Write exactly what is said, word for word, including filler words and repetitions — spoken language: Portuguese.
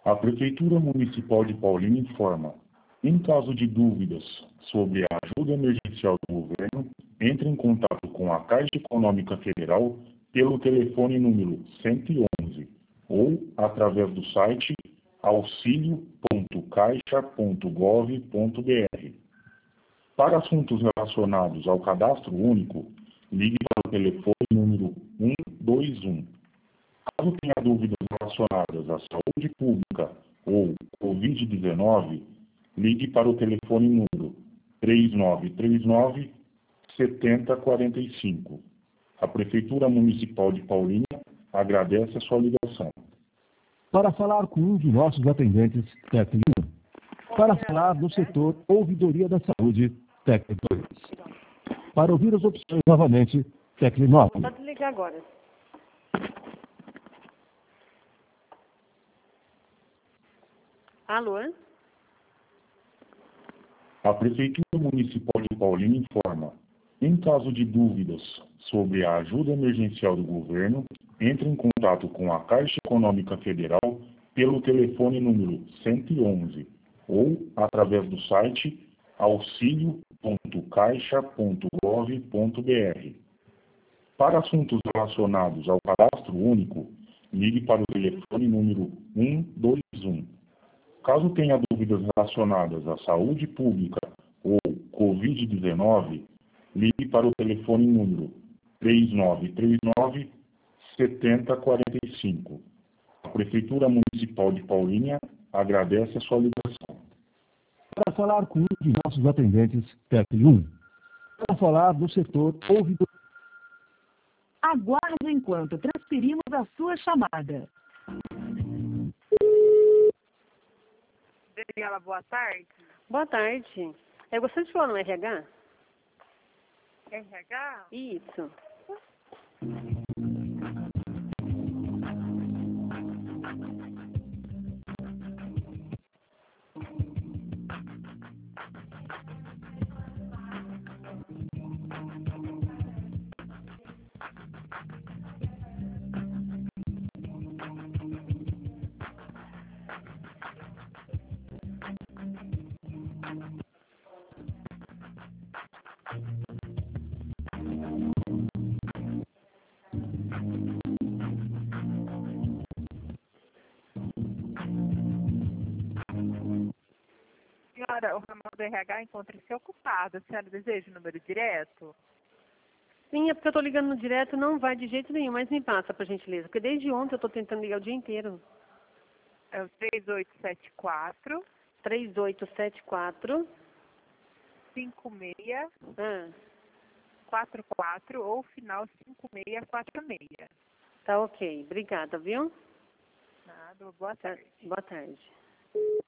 A Prefeitura Municipal de Paulínia informa: em caso de dúvidas sobre a ajuda emergencial do governo, entre em contato com a Caixa Econômica Federal pelo telefone número cento e onze ou através do site auxilio ponto caixa ponto gov ponto br. Para assuntos relacionados ao Cadastro Único, ligue para o telefone número cento e vinte e um. Caso tenha dúvidas relacionadas à saúde pública ou covid dezenove, ligue para o telefone número três nove três nove, sete zero quatro cinco. A Prefeitura Municipal de Paulínia agradece a sua ligação. Para falar com um de nossos atendentes, tecle um. Para falar do setor Ouvidoria da Saúde, tecle dois. Para ouvir as opções novamente, tecle nove. Pode ligar agora. Alô? A Prefeitura Municipal de Paulínia informa: em caso de dúvidas sobre a ajuda emergencial do governo, entre em contato com a Caixa Econômica Federal pelo telefone número cento e onze ou através do site auxilio ponto caixa ponto gov ponto br. Para assuntos relacionados ao Cadastro Único, ligue para o telefone número cento e vinte e um. Caso tenha dúvidas relacionadas à saúde pública ou covid dezenove, ligue para o telefone número três nove três nove, sete zero quatro cinco. A Prefeitura Municipal de Paulínia agradece a sua ligação. Para falar com um de nossos atendentes, tecle um. Para falar do setor ouvidoria. Aguarde enquanto transferimos a sua chamada. Daniela, boa tarde. Boa tarde. Eu gostaria de falar no R H? R H? Isso. Senhora, o ramal do R H encontra-se ocupado. A senhora deseja o número direto? Sim, é porque eu estou ligando no direto, não vai de jeito nenhum, mas me passa, por gentileza. Porque desde ontem eu estou tentando ligar o dia inteiro. É o três oito sete quatro, três oito sete quatro, cinco seis ah, quatro quatro ou final cinco seis quatro seis. tá ok. Obrigada, viu? Nada, boa tarde. Boa tarde.